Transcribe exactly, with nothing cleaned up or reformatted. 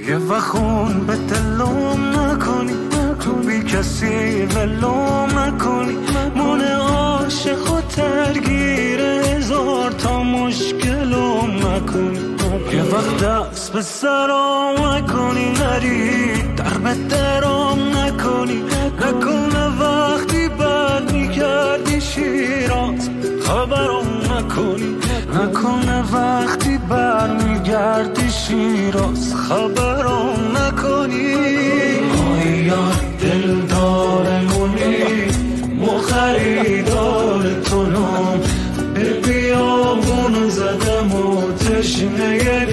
یه وخون به دلم نکنی، تو بی کسی ولم نکنی، من عاشق و درگیر هزار تا مشکلم نکنی. یه وقت دست به سرم نکنی، نری در به درم نکنی، نکنه وقتی بر میگردی شیراز خبرم نکنی، نکنه وقتی بر میگردی شیراز خبرم نکنی. آی یار دلدارمونی مو خریدار تونم، به بیابون زدم و تشنه